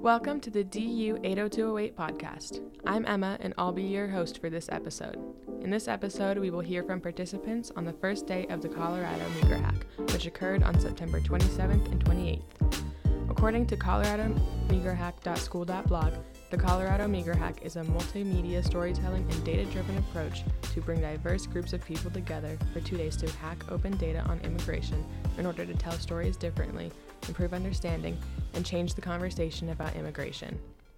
Welcome to the DU 80208 podcast. I'm Emma, and I'll be your host for this episode. In this episode, we will hear from participants on the first day of the Colorado Meager Hack, which occurred on September 27th and 28th. According to coloradomeagerhack.school.blog, the Colorado Meager Hack is a multimedia storytelling and data-driven approach to bring diverse groups of people together for 2 days to hack open data on immigration in order to tell stories differently, improve understanding, and change the conversation about immigration.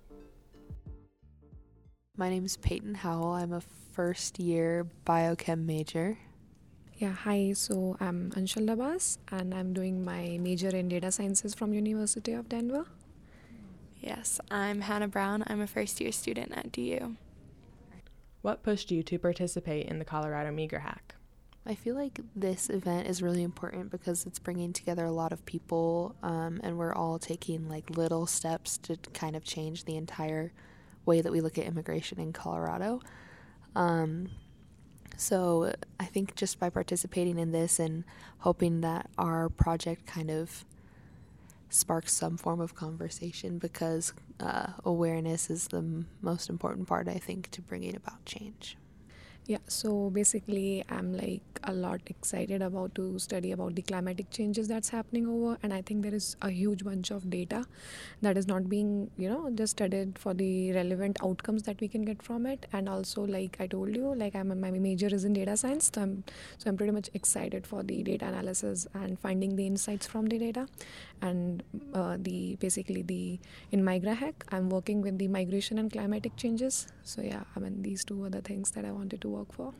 My name is Peyton Howell. I'm a first-year biochem major. Yeah, hi. So I'm Anshul Dabas, and I'm doing my major in data sciences from University of Denver. Yes, I'm Hannah Brown. I'm a first-year student at DU. What pushed you to participate in the Colorado Meager Hack? I feel like this event is really important because it's bringing together a lot of people, and we're all taking like little steps to kind of change the entire way that we look at immigration in Colorado. So I think just by participating in this and hoping that our project kind of sparks some form of conversation, because awareness is the most important part, I think, to bringing about change. Yeah, so basically I'm like a lot excited about to study about the climatic changes that's happening over, and I think there is a huge bunch of data that is not being, just studied for the relevant outcomes that we can get from it. And also, like I told you, like my major is in data science, so I'm pretty much excited for the data analysis and finding the insights from the data. And in Migra Hack, I'm working with the migration and climatic changes. So yeah, these two are the things that I wanted to work for.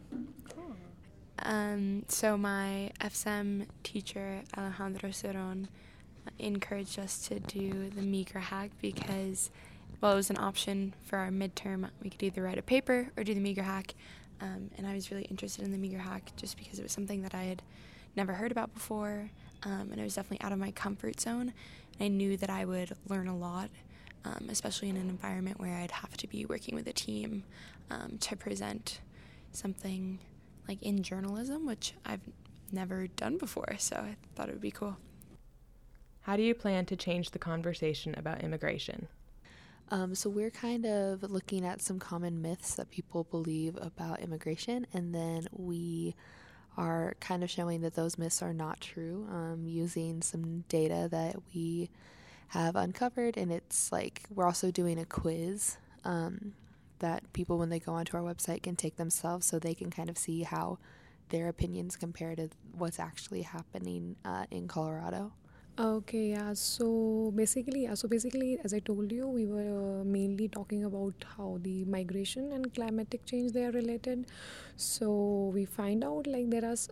So my FSEM teacher, Alejandro Cerón, encouraged us to do the Meager Hack because, it was an option for our midterm. We could either write a paper or do the Meager Hack, and I was really interested in the Meager Hack just because it was something that I had never heard about before, and it was definitely out of my comfort zone. And I knew that I would learn a lot, especially in an environment where I'd have to be working with a team to present something like in journalism, which I've never done before, so I thought it would be cool. How do you plan to change the conversation about immigration? So we're kind of looking at some common myths that people believe about immigration, and then we are kind of showing that those myths are not true, using some data that we have uncovered. And it's like we're also doing a quiz that people, when they go onto our website, can take themselves, so they can kind of see how their opinions compare to what's actually happening in Colorado. Okay, yeah. So basically, as I told you, we were mainly talking about how the migration and climatic change, they are related. So we find out like there are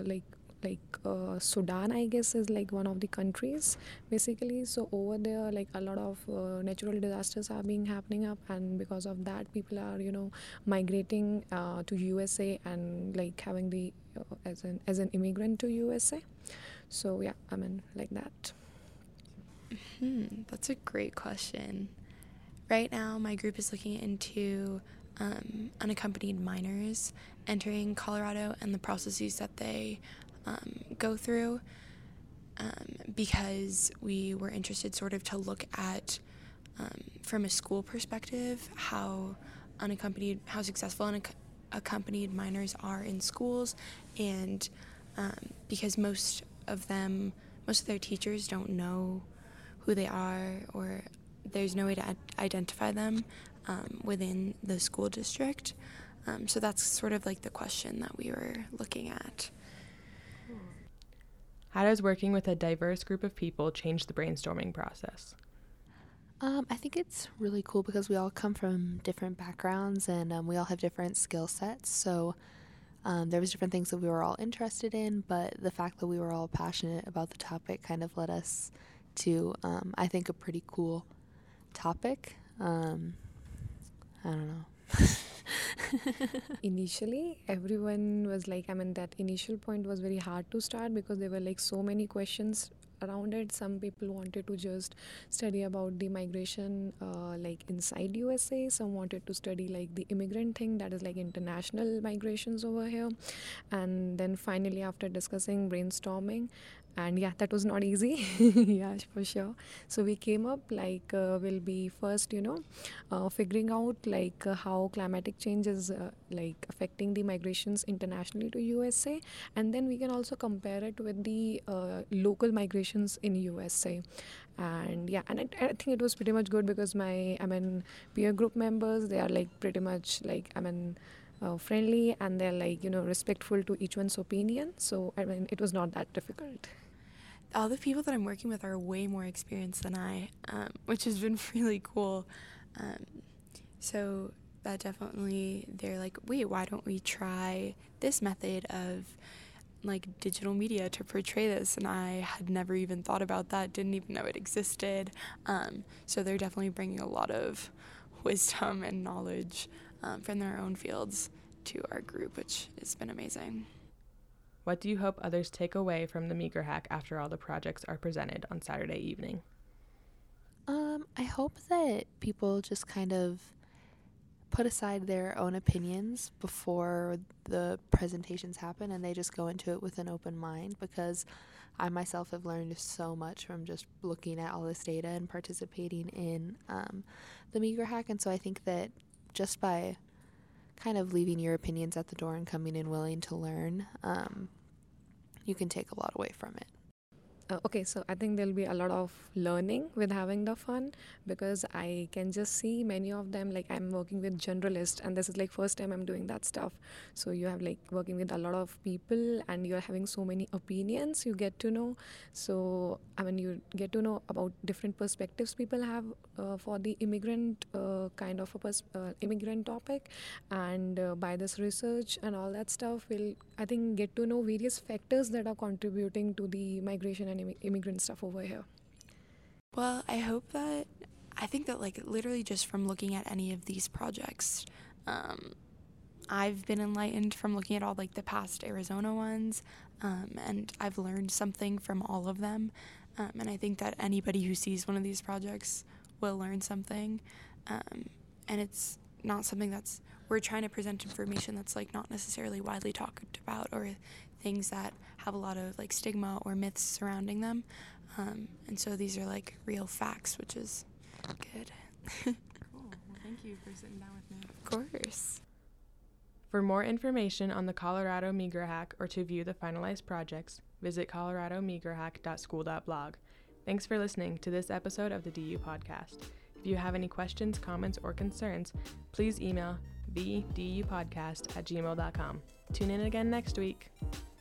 Sudan, I guess, is like one of the countries basically. So over there, like a lot of natural disasters are happening up, and because of that, people are migrating to USA and like having the as an immigrant to USA. So yeah, like that. That's a great question. Right now, my group is looking into unaccompanied minors entering Colorado and the processes that they go through, because we were interested sort of to look at, from a school perspective, how successful unaccompanied minors are in schools, and because most of their teachers don't know who they are, or there's no way to identify them within the school district. So that's sort of like the question that we were looking at. How does working with a diverse group of people change the brainstorming process? I think it's really cool because we all come from different backgrounds, and we all have different skill sets. So there was different things that we were all interested in, but the fact that we were all passionate about the topic kind of led us to, I think, a pretty cool topic. I don't know. Initially, everyone was like, that initial point was very hard to start because there were like so many questions around it. Some people wanted to just study about the migration like inside USA. Some wanted to study like the immigrant thing, that is like international migrations over here. And then finally, after discussing, brainstorming, and yeah, that was not easy. Yeah, for sure. So we came up like we'll be first figuring out like how climatic change is like affecting the migrations internationally to USA, and then we can also compare it with the local migrations in USA. And yeah, and I think it was pretty much good because my peer group members, they are like pretty much like friendly, and they're like respectful to each one's opinion. So it was not that difficult. All the people that I'm working with are way more experienced than I, which has been really cool. So that definitely, they're like, wait, why don't we try this method of like digital media to portray this? And I had never even thought about that, didn't even know it existed. So they're definitely bringing a lot of wisdom and knowledge from their own fields to our group, which has been amazing. What do you hope others take away from the Meager Hack after all the projects are presented on Saturday evening? I hope that people just kind of put aside their own opinions before the presentations happen, and they just go into it with an open mind, because I myself have learned so much from just looking at all this data and participating in the Meager Hack. And so I think that just by kind of leaving your opinions at the door and coming in willing to learn, you can take a lot away from it. Okay, so I think there'll be a lot of learning with having the fun, because I can just see many of them, like I'm working with generalists, and this is like first time I'm doing that stuff. So you have like working with a lot of people, and you're having so many opinions you get to know. So you get to know about different perspectives people have for the immigrant kind of a immigrant topic, and by this research and all that stuff, we'll I think get to know various factors that are contributing to the migration and immigrant stuff over here. Well, I think that like literally just from looking at any of these projects, I've been enlightened from looking at all like the past Arizona ones, and I've learned something from all of them, and I think that anybody who sees one of these projects will learn something, and it's not something we're trying to present information that's like not necessarily widely talked about, or things that have a lot of like stigma or myths surrounding them, and so these are like real facts, which is good. Cool. Well, thank you for sitting down with me. Of course. For more information on the Colorado Meager Hack or to view the finalized projects, visit coloradomeagerhack.school.blog. Thanks for listening to this episode of the DU Podcast. If you have any questions, comments, or concerns, please email thedupodcast@gmail.com. Tune in again next week.